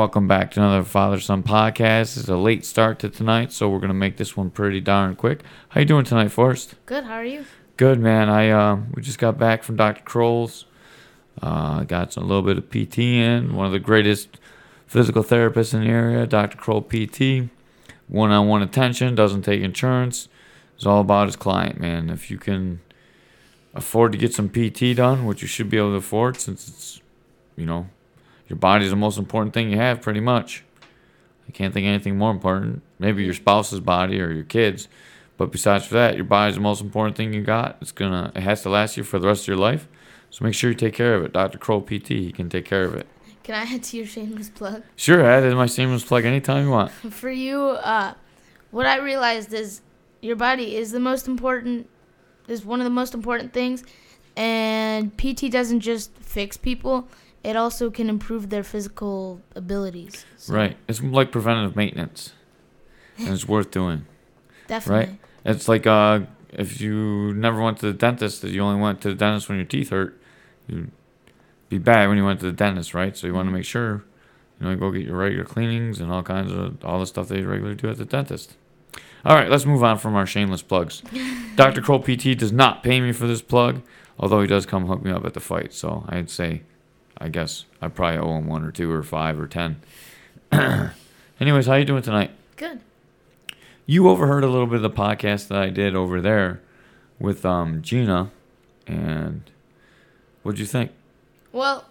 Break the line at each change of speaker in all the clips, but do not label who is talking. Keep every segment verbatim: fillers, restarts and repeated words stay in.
welcome back to another Father-Son podcast. It's a late start to tonight, so we're going to make this one pretty darn quick. How you doing tonight, Forrest?
Good, how are you?
Good, man. I uh, We just got back from Doctor Kroll's. Uh, got some, a little bit of P T in. One of the greatest physical therapists in the area, Doctor Kroll P T. One-on-one attention, doesn't take insurance. It's all about his client, man. If you can afford to get some P T done, which you should be able to afford since it's, you know, your body's the most important thing you have, pretty much. I can't think of anything more important. Maybe your spouse's body or your kids. But besides that, your body's the most important thing you got. It's gonna, it has to last you for the rest of your life. So make sure you take care of it. Doctor Kroll P T, he can take care of it.
Can I add to your shameless plug?
Sure, add in my shameless plug anytime you want.
For you, uh, what I realized is your body is the most important, is one of the most important things. And P T doesn't just fix people. It also can improve their physical abilities. So.
Right. It's like preventative maintenance. And it's worth doing.
Definitely.
Right? It's like uh, if you never went to the dentist, if you only went to the dentist when your teeth hurt, you'd be bad when you went to the dentist, right? So you want to make sure, you know, you go get your regular cleanings and all kinds of, all the stuff they regularly do at the dentist. All right, let's move on from our shameless plugs. Doctor Kroll P T does not pay me for this plug, although he does come hook me up at the fight. So I'd say, I guess I probably owe him one or two or five or ten. Anyways, how you doing tonight?
Good.
You overheard a little bit of the podcast that I did over there with um, Gina, and what'd you think?
Well,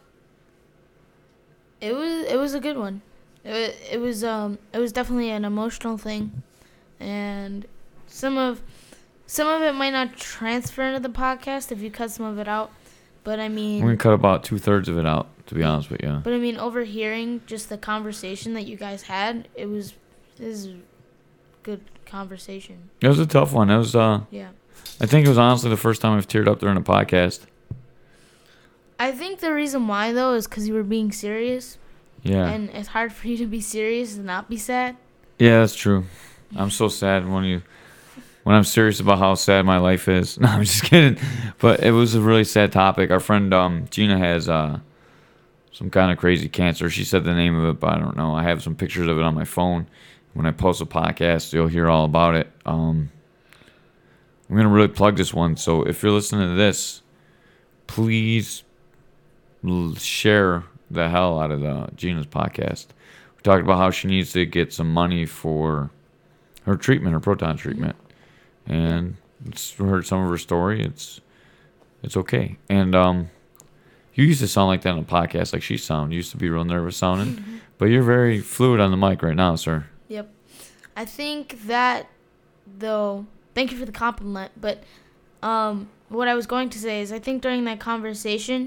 it was it was a good one. It it was um it was definitely an emotional thing, and some of some of it might not transfer into the podcast if you cut some of it out. But I mean,
we can cut about two thirds of it out, to be honest with you.
But I mean, overhearing just the conversation that you guys had, it was it was a good conversation.
It was a tough one. It was uh
yeah.
I think it was honestly the first time I've teared up during a podcast.
I think the reason why though is because you were being serious.
Yeah.
And it's hard for you to be serious and not be sad.
Yeah, that's true. I'm so sad when you. When I'm serious about how sad my life is. No, I'm just kidding. But it was a really sad topic. Our friend um, Gina has uh, some kind of crazy cancer. She said the name of it, but I don't know. I have some pictures of it on my phone. When I post a podcast, you'll hear all about it. Um, I'm going to really plug this one. So if you're listening to this, please l- share the hell out of the Gina's podcast. We talked about how she needs to get some money for her treatment, her proton treatment. And it's heard some of her story. It's it's okay. And um, you used to sound like that on a podcast, like she sounded. You used to be real nervous sounding. Mm-hmm. But you're very fluid on the mic right now, sir.
Yep. I think that, though, thank you for the compliment. But um, what I was going to say is I think during that conversation,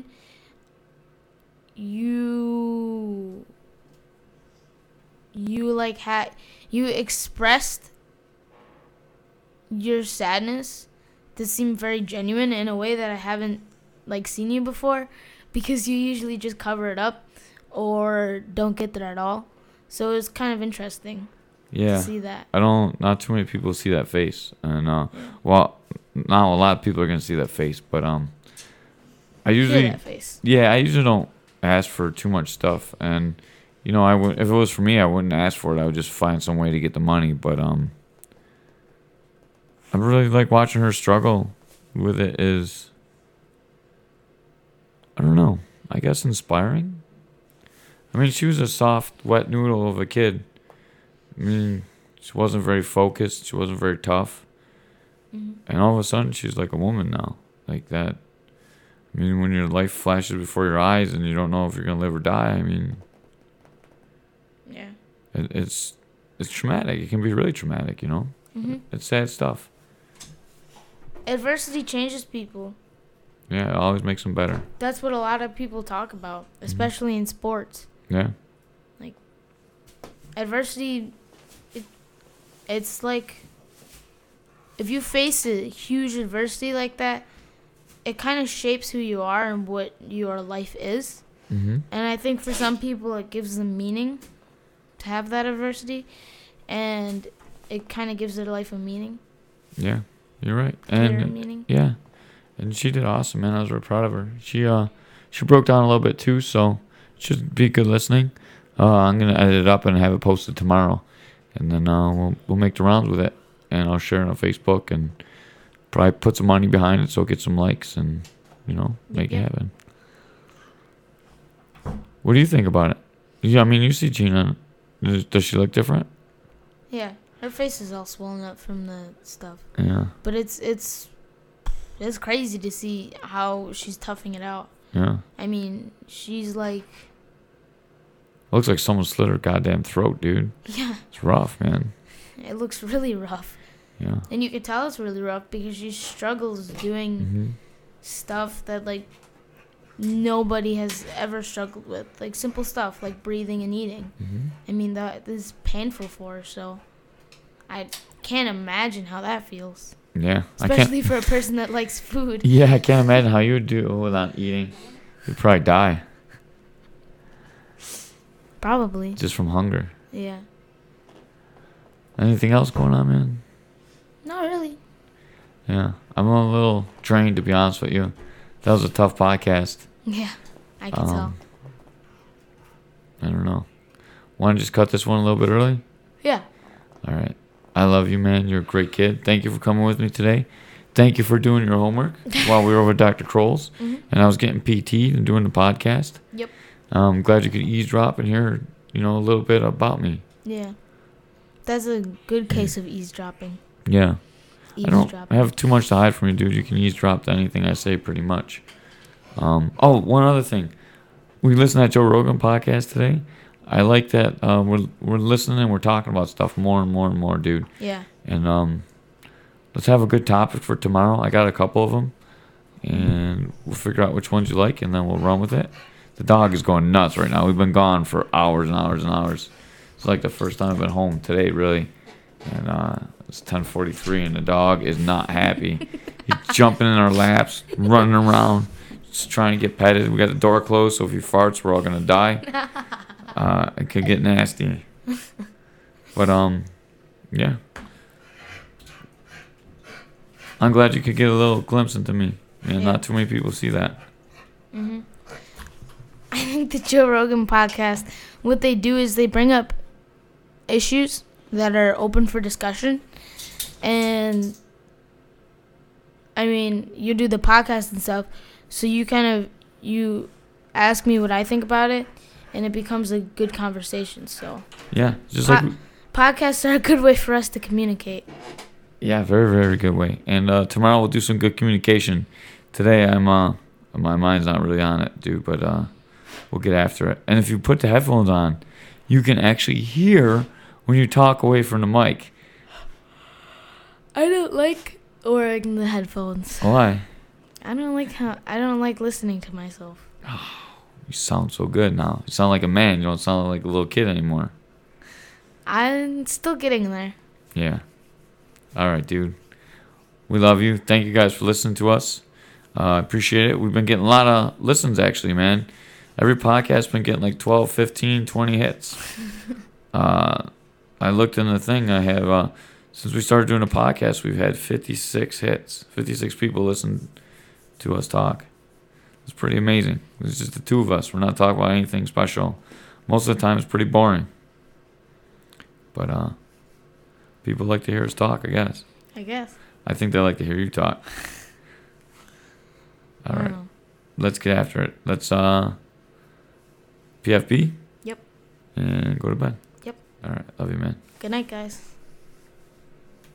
you, you like had, you expressed your sadness to seem very genuine in a way that I haven't like seen you before, because you usually just cover it up or don't get there at all. So it was kind of interesting
yeah,
to see that.
I don't, not too many people see that face. And, uh, yeah. well, not a lot of people are going to see that face, but um, I usually,
Hear that face.
yeah, I usually don't ask for too much stuff. And, you know, I would, if it was for me, I wouldn't ask for it. I would just find some way to get the money. But, um, I really like watching her struggle with it is, I don't know, I guess inspiring. I mean, she was a soft, wet noodle of a kid. I mean, she wasn't very focused. She wasn't very tough. Mm-hmm. And all of a sudden, she's like a woman now. Like that. I mean, when your life flashes before your eyes and you don't know if you're going to live or die, I mean,
yeah,
it, it's it's traumatic. It can be really traumatic, you know? Mm-hmm. It's sad stuff.
Adversity changes people.
Yeah, it always makes them better.
That's what a lot of people talk about, especially mm-hmm. in sports.
Yeah.
Like, adversity, it, it's like, if you face a huge adversity like that, it kind of shapes who you are and what your life is. Mm-hmm. And I think for some people, it gives them meaning to have that adversity, and it kind of gives their life a meaning.
Yeah. You're right. And
meaning.
Yeah. And she did awesome, man. I was really proud of her. She uh she broke down a little bit too, so it should be good listening. Uh, I'm gonna edit it up and have it posted tomorrow, and then uh, we'll we'll make the rounds with it, and I'll share it on Facebook and probably put some money behind it so it gets some likes and you know make
Yeah.
it happen. What do you think about it? Yeah, I mean you see Gina. Does, does she look different?
Yeah, her face is all swollen up from the stuff.
Yeah.
But it's it's it's crazy to see how she's toughing it out.
Yeah.
I mean, she's like,
Looks like someone slit her goddamn throat, dude.
yeah,
It's rough, man.
it looks really rough.
Yeah.
And you can tell it's really rough because she struggles doing
Mm-hmm.
stuff that, like, nobody has ever struggled with. Like, simple stuff like breathing and eating.
Mm-hmm.
I mean, that this is painful for her, so I can't imagine how that feels.
Yeah. I
Especially
can't.
for a person that likes food.
Yeah, I can't imagine how you would do without eating. You'd probably die
Probably.
just from hunger.
Yeah.
Anything else going on, man?
Not really.
Yeah. I'm a little drained, to be honest with you. That was a tough podcast.
Yeah, I can
Um, I don't know. Want to just cut this one a little bit early?
tell. Yeah.
All right. I love you, man. You're a great kid. Thank you for coming with me today. Thank you for doing your homework while we were over at Doctor Kroll's.
Mm-hmm.
And I was getting P T'd and doing the podcast.
Yep.
I'm glad you could eavesdrop and hear, you know, a little bit about me.
Yeah. That's a good case of eavesdropping.
Yeah. I don't
Eavesdropping.
have too much to hide from you, dude. You can eavesdrop to anything I say pretty much. Um, oh, one other thing. We listened to that Joe Rogan podcast today. I like that uh, we're we're listening and we're talking about stuff more and more and more, dude.
Yeah.
And um, let's have a good topic for tomorrow. I got a couple of them, and we'll figure out which ones you like, and then we'll run with it. The dog is going nuts right now. We've been gone for hours and hours and hours. It's like the first time I've been home today, really. And uh, it's ten forty-three, and the dog is not happy. He's jumping in our laps, running around, just trying to get petted. We got the door closed, so if he farts, we're all gonna die. Uh, it could get nasty. But um, yeah. I'm glad you could get a little glimpse into me. Man,
Yeah.
not too many people see that.
hmm I think the Joe Rogan podcast, what they do is they bring up issues that are open for discussion. And, I mean, you do the podcast and stuff, so you kind of, you ask me what I think about it, and it becomes a good conversation. So,
Yeah, just
Po-
like
podcasts are a good way for us to communicate.
yeah, very very good way. And uh, tomorrow we'll do some good communication. Today I'm uh my mind's not really on it, dude, but uh we'll get after it. And if you put the headphones on, you can actually hear when you talk away from the mic.
I don't like wearing the headphones.
Why?
I don't like how I don't like listening to myself.
You sound so good now. You sound like a man. You don't sound like a little kid anymore.
I'm still getting there.
Yeah. All right, dude. We love you. Thank you guys for listening to us. I uh, appreciate it. We've been getting a lot of listens, actually, man. Every podcast's been getting like twelve, fifteen, twenty hits. uh, I looked in the thing. I have, uh, since we started doing a podcast, we've had fifty-six hits. fifty-six people listen to us talk. It's pretty amazing. It's just the two of us. We're not talking about anything special. Most of the time, it's pretty boring. But uh, people like to hear us talk, I guess.
I guess.
I think they like to hear you talk. All
I don't
right.
know.
Let's get after it. Let's uh P F B.
Yep.
And go to bed.
Yep.
All right. Love you, man.
Good night, guys.